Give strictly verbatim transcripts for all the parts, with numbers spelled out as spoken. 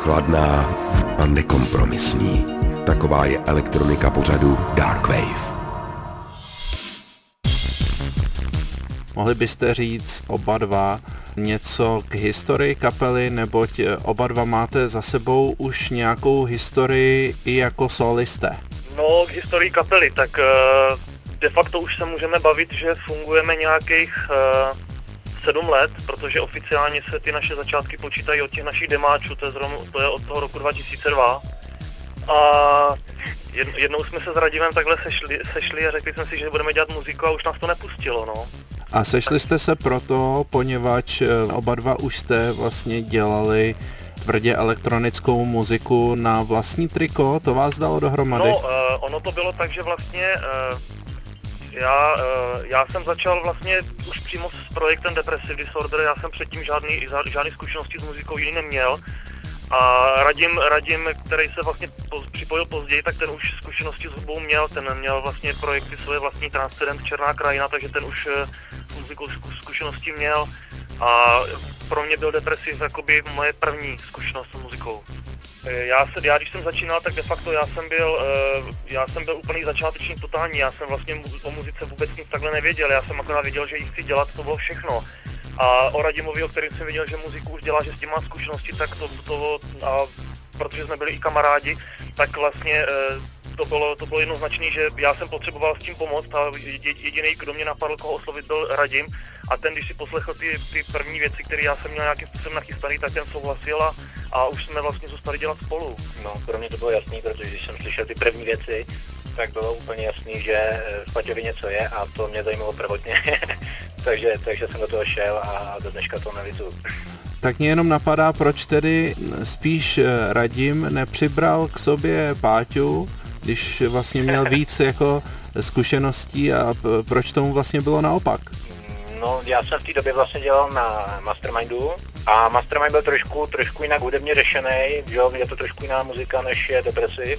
chladná a nekompromisní. Taková je elektronika pořadu Dark Wave. Mohli byste říct oba dva něco k historii kapely, neboť oba dva máte za sebou už nějakou historii i jako solisté? No, k historii kapely, tak de facto už se můžeme bavit, že fungujeme nějakých sedm let, protože oficiálně se ty naše začátky počítají od těch našich demáčů, to je, zrovna, to je od toho roku dva tisíce dva. A jednou jsme se s Radimem takhle sešli, sešli a řekli jsme si, že budeme dělat muziku a už nás to nepustilo, no. A sešli jste se proto, poněvadž oba dva už jste vlastně dělali tvrdě elektronickou muziku na vlastní triko, to vás dalo dohromady? No, uh, ono to bylo tak, že vlastně uh, já, uh, já jsem začal vlastně už přímo s projektem Depressive Disorder, já jsem předtím žádný, žádný zkušenosti s muzikou jiný neměl. A Radim, Radim, který se vlastně poz, připojil později, tak ten už zkušenosti s hudbou měl, ten měl vlastně projekty svoje vlastní Transcendent Černá krajina, takže ten už uh, muzikou zkušenosti měl. A pro mě byl Depressive jakoby moje první zkušenost s muzikou. Já, se, já když jsem začínal, tak de facto já jsem byl, já jsem byl úplný začáteční totální, já jsem vlastně o muzice vůbec nic takhle nevěděl, já jsem akorát věděl, že ji chci dělat, to bylo všechno. A o Radimovi, o kterém jsem věděl, že muziku už dělá, že s tím má zkušenosti, tak to, to a protože jsme byli i kamarádi, tak vlastně to bylo, to bylo jednoznačné, že já jsem potřeboval s tím pomoct a jediný, kdo mě napadl, koho oslovit, byl Radim. A ten, když si poslechl ty, ty první věci, které já jsem měl nějakým způsobem nachystaný, tak ten souhlasil a, a už jsme vlastně zůstali dělat spolu. No, pro mě to bylo jasný, protože když jsem slyšel ty první věci, tak bylo úplně jasný, že v Paťovi něco je a to mě zajímalo prvotně. takže, takže jsem do toho šel a do dneška to nelizu. Tak mě jenom napadá, proč tedy spíš Radim nepřibral k sobě Páťu, když vlastně měl víc jako zkušeností a proč tomu vlastně bylo naopak? No, já jsem v té době vlastně dělal na Mastermindu a Mastermind byl trošku, trošku jinak hudebně řešený, že je to trošku jiná muzika, než je Depressive.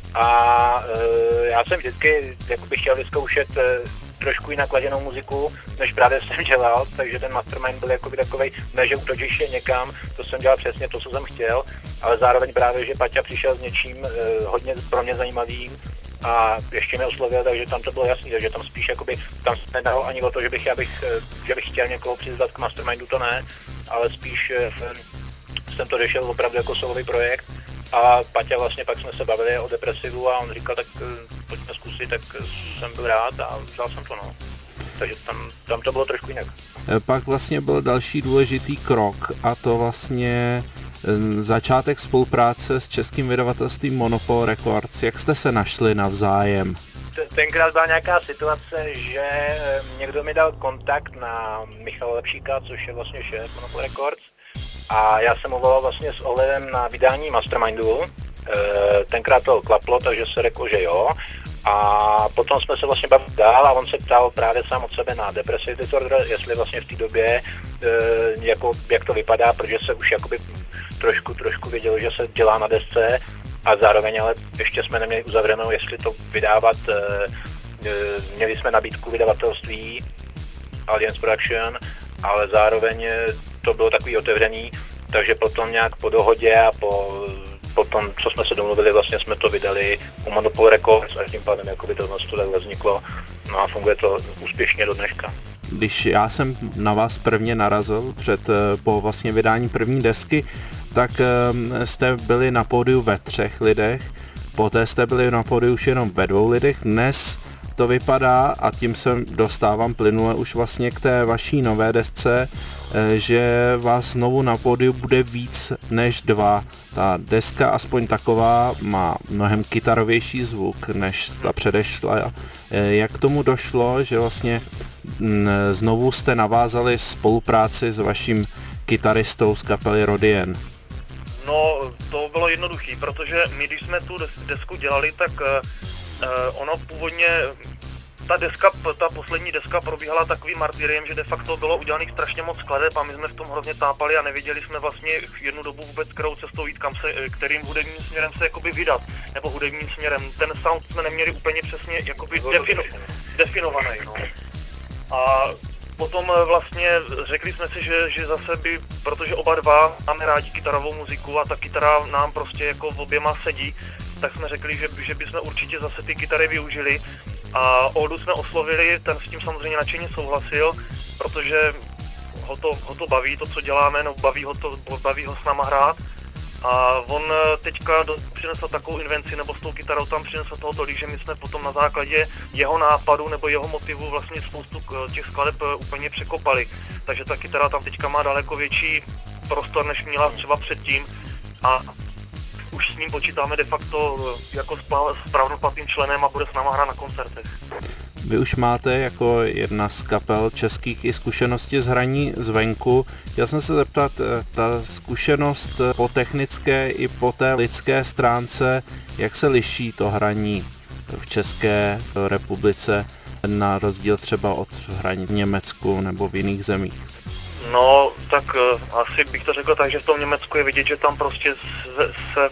A e, já jsem vždycky jakoby chtěl vyzkoušet e, trošku jinak laděnou muziku, než právě jsem dělal, takže ten Mastermind byl jakoby takovej, ne že utočíš je někam, to jsem dělal přesně to, co jsem chtěl, ale zároveň právě, že Paťa přišel s něčím e, hodně pro mě zajímavým a ještě mě oslovil, takže tam to bylo jasný, takže tam spíš jakoby, tam se nedalo ani o to, že bych, já bych, že bych chtěl někoho přizvat k Mastermindu, to ne, ale spíš e, jsem to řešil opravdu jako solový projekt. A Paťa vlastně pak jsme se bavili o Depressivu a on říkal, tak pojďme zkusit, tak jsem byl rád a vzal jsem to, no. Takže tam, tam to bylo trošku jinak. Pak vlastně byl další důležitý krok a to vlastně začátek spolupráce s českým vydavatelstvím Monopol Records. Jak jste se našli navzájem? Tenkrát byla nějaká situace, že někdo mi dal kontakt na Michala Lepšíka, což je vlastně šéf Monopol Records. A já jsem mu volal vlastně s ohledem na vydání Mastermindu, e, tenkrát to klaplo, takže se řeklo, že jo. A potom jsme se vlastně bavili dál a on se ptal právě sám od sebe na Depressive Disorder, jestli vlastně v té době, e, jako, jak to vypadá, protože se už jakoby trošku, trošku vědělo, že se dělá na desce a zároveň ale ještě jsme neměli uzavřenou, jestli to vydávat, e, e, měli jsme nabídku vydavatelství Alliance Production, ale zároveň to bylo takový otevřený, takže potom nějak po dohodě a po, po tom, co jsme se domluvili, vlastně jsme to vydali u Monopol Records a tím pádem jakoby to to takhle vzniklo, no a funguje to úspěšně do dneška. Když já jsem na vás prvně narazil před, po vlastně vydání první desky, tak jste byli na pódiu ve třech lidech, poté jste byli na pódiu už jenom ve dvou lidech, dnes to vypadá, a tím se dostávám plynule už vlastně k té vaší nové desce, že vás znovu na pódiu bude víc než dva. Ta deska, aspoň taková, má mnohem kytarovější zvuk než ta předešla. Jak k tomu došlo, že vlastně znovu jste navázali spolupráci s vaším kytaristou z kapely Rodien? No, to bylo jednoduché, protože my, když jsme tu desku dělali, tak uh, ono původně, ta deska, ta poslední deska probíhala takovým martyriem, že de facto bylo udělaných strašně moc skladeb a my jsme v tom hrozně tápali a nevěděli jsme vlastně jednu dobu vůbec, kterou cestou jít, kam se, kterým hudebním směrem se jakoby vydat, nebo hudebním směrem. Ten sound jsme neměli úplně přesně jakoby defino, definovaný, no. A potom vlastně řekli jsme si, že, že zase by, protože oba dva máme rádi kytarovou muziku a ta kytara nám prostě jako v oběma sedí, tak jsme řekli, že, že bychom určitě zase ty kytary využili. A Oldu jsme oslovili, ten s tím samozřejmě nadšeně souhlasil, protože ho to, ho to baví, to, co děláme, no baví ho to, baví ho s náma hrát. A on teďka do, přinesl takovou invenci, nebo s tou kytarou tam přinesl toho tolik, že my jsme potom na základě jeho nápadu nebo jeho motivu vlastně spoustu těch skladeb úplně překopali. Takže ta kytara tam teďka má daleko větší prostor, než měla třeba předtím. A už s ním počítáme de facto jako správnoplatným členem a bude s náma hrát na koncertech. Vy už máte jako jedna z kapel českých i zkušenosti z hraní zvenku. Chtěl jsem se zeptat, ta zkušenost po technické i po té lidské stránce, jak se liší to hraní v České republice na rozdíl třeba od hraní v Německu nebo v jiných zemích? No, tak uh, asi bych to řekl tak, že v tom Německu je vidět, že tam prostě se, se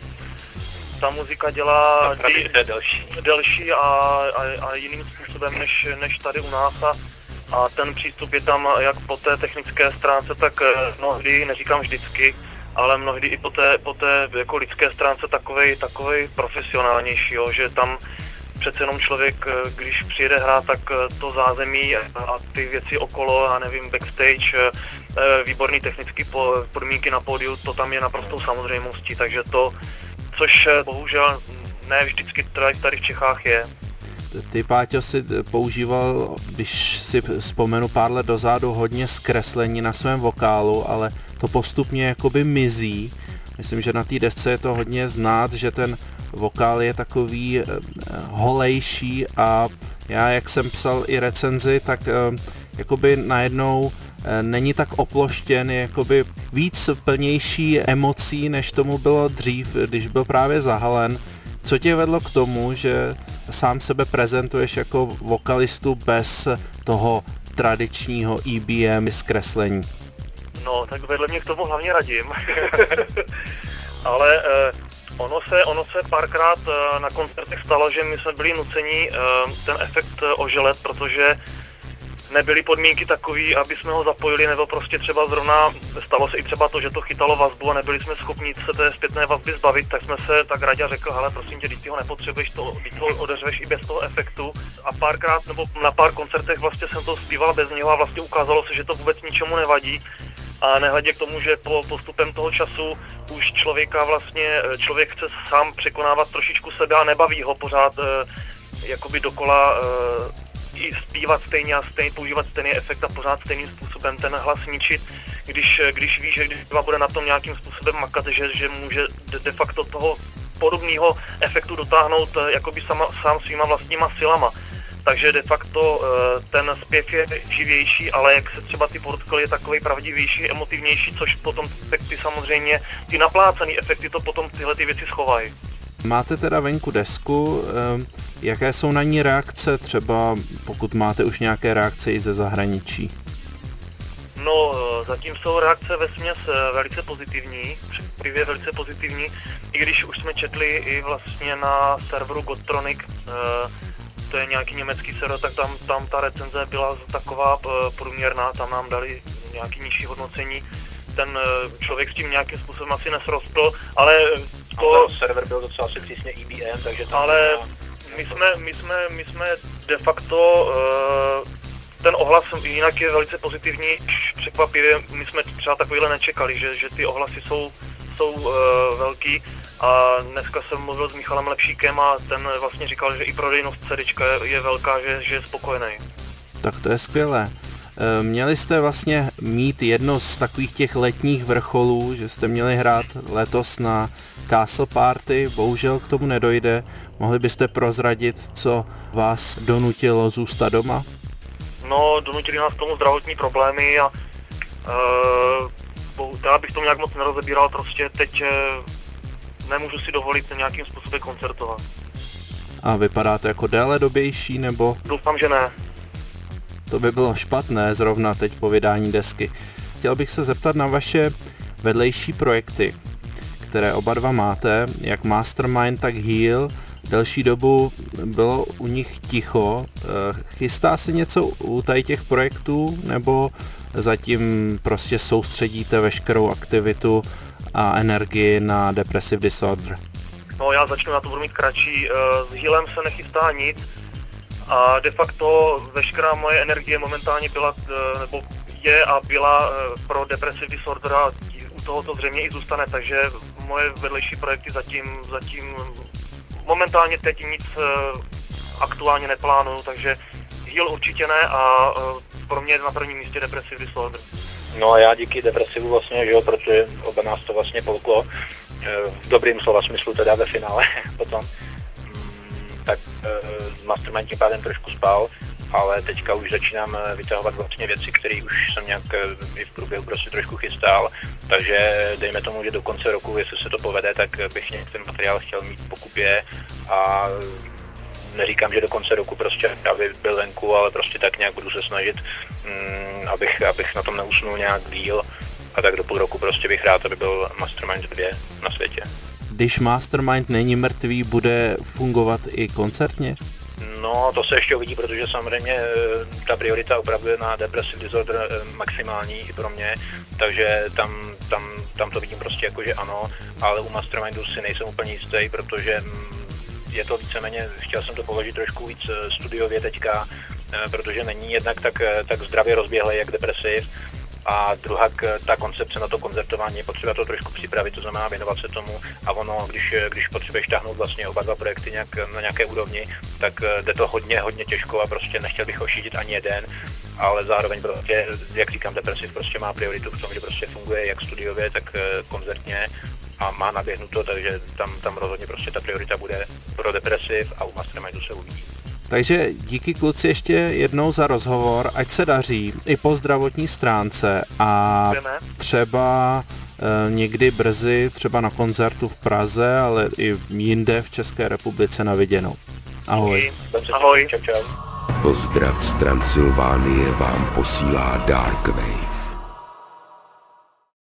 ta muzika dělá dí, delší, delší a, a, a jiným způsobem než, než tady u nás a, a ten přístup je tam jak po té technické stránce, tak mnohdy, neříkám vždycky, ale mnohdy i po té, po té jako lidské stránce takovej, takovej profesionálnější, jo, že tam přece jenom člověk, když přijede hrát, tak to zázemí a ty věci okolo, já nevím, backstage, výborný technický podmínky na pódiu, to tam je naprostou samozřejmostí, takže to, což bohužel ne vždycky tady v Čechách je. Ty, Páťo, si používal, když si vzpomenu pár let dozadu, hodně zkreslení na svém vokálu, ale to postupně jakoby mizí. Myslím, že na té desce je to hodně znát, že ten vokál je takový holejší a já, jak jsem psal i recenzi, tak jakoby najednou není tak oploštěn, je jakoby víc plnější emocí, než tomu bylo dřív, když byl právě zahalen. Co tě vedlo k tomu, že sám sebe prezentuješ jako vokalistu bez toho tradičního E B M zkreslení? No, tak vedle mě k tomu hlavně Radim. Ale eh, ono se, ono se párkrát eh, na koncertech stalo, že my jsme byli nuceni eh, ten efekt eh, oželet, protože nebyly podmínky takové, aby jsme ho zapojili, nebo prostě třeba zrovna stalo se i třeba to, že to chytalo vazbu a nebyli jsme schopni se té zpětné vazby zbavit, tak jsme se tak Raďa řekl, hele, prosím tě, když ty ho nepotřebuješ, to, ty to odeřveš i bez toho efektu. A párkrát nebo na pár koncertech vlastně jsem to zpíval bez něho a vlastně ukázalo se, že to vůbec ničemu nevadí. A nehledě k tomu, že po postupem toho času už člověka vlastně, člověk chce sám překonávat trošičku sebe a nebaví ho pořád jakoby dokola i zpívat stejně a stejně, používat stejný efekt a pořád stejným způsobem ten hlas ničit, když, když ví, že když bude na tom nějakým způsobem makat, že, že může de, de facto toho podobného efektu dotáhnout jakoby sama, sám svýma vlastníma silama. Takže de facto ten zpěv je živější, ale jak se třeba ty podotkly, je takový pravdivější, emotivnější, což potom efekty samozřejmě, ty naplácený efekty to potom tyhle ty věci schovají. Máte teda venku desku, jaké jsou na ní reakce, třeba pokud máte už nějaké reakce i ze zahraničí? No, zatím jsou reakce vesměs velice pozitivní, překvapivě velice pozitivní, i když už jsme četli i vlastně na serveru Godtronic, to je nějaký německý server, tak tam, tam ta recenze byla taková průměrná, tam nám dali nějaký nižší hodnocení. Ten člověk s tím nějakým způsobem asi nesrostl, ale to... A server byl docela asi přísně E B M, takže tam... Ale my jsme, my jsme, my jsme de facto, uh, ten ohlas jinak je velice pozitivní, překvapivě, my jsme třeba takovýhle nečekali, že, že ty ohlasy jsou, jsou uh, velký. A dneska jsem mluvil s Michalem Lepšíkem a ten vlastně říkal, že i prodejnost CDčka je, je velká, že, že je spokojený. Tak to je skvělé. Měli jste vlastně mít jedno z takových těch letních vrcholů, že jste měli hrát letos na Castle Party, bohužel k tomu nedojde. Mohli byste prozradit, co vás donutilo zůstat doma? No, donutili nás k tomu zdravotní problémy a uh, já bych to nějak moc nerozebíral, prostě teď uh, nemůžu si dovolit nějakým způsobem koncertovat. A vypadá to jako déledobější, nebo? Doufám, že ne. To by bylo špatné zrovna teď po vydání desky. Chtěl bych se zeptat na vaše vedlejší projekty, které oba dva máte, jak Mastermind, tak Heal. delší dobu bylo u nich ticho. Chystá se něco u tady těch projektů, nebo zatím prostě soustředíte veškerou aktivitu a energii na Depressive Disorder? No, já začnu, na to budu mít kratší. S Healem se nechystá nic a de facto veškerá moje energie momentálně byla, nebo je a byla pro Depressive Disorder a u toho to zřejmě i zůstane, takže moje vedlejší projekty zatím, zatím momentálně teď nic aktuálně neplánuju, takže Heal určitě ne a pro mě je na prvním místě Depressive Disorder. No a já díky depresivu vlastně, že jo, protože oba nás to vlastně polklo, v dobrým slova smyslu teda ve finále potom, tak Mastermind tím pádem trošku spal, ale teďka už začínám vytahovat vlastně věci, které už jsem nějak i v průběhu prostě trošku chystal, takže dejme tomu, že do konce roku, jestli se to povede, tak bych nějak ten materiál chtěl mít po kupě a neříkám, že do konce roku prostě aby byl venku, ale prostě tak nějak budu se snažit, mm, abych, abych na tom neusnul nějak díl a tak do půl roku prostě bych rád, aby byl Mastermind dva na světě. Když Mastermind není mrtvý, bude fungovat i koncertně? No, to se ještě uvidí, protože samozřejmě ta priorita opravdu je na Depressive Disorder maximální i pro mě, takže tam, tam, tam to vidím prostě jako, že ano, ale u Mastermindu si nejsem úplně jistý, protože je to víceméně, chtěl jsem to položit trošku víc studiově teďka, protože není jednak tak, tak zdravě rozběhlej jak Depressive, a druhá ta koncepce na to koncertování je potřeba to trošku připravit, to znamená věnovat se tomu a ono, když, když potřebuješ táhnout vlastně oba dva projekty nějak, na nějaké úrovni, tak jde to hodně, hodně těžko a prostě nechtěl bych ošidit ani jeden, ale zároveň prostě, jak říkám, Depressive prostě má prioritu v tom, že prostě funguje jak studiově, tak koncertně a má naběhnuto, takže tam, tam rozhodně prostě ta priorita bude pro Depressive a u Mastermindu se uvidí. Takže díky kluci ještě jednou za rozhovor, ať se daří i po zdravotní stránce a třeba e, někdy brzy, třeba na koncertu v Praze, ale i jinde v České republice na viděnou. Ahoj. Ahoj. Čau, čau. Pozdrav z Transylvánie vám posílá Darkwave.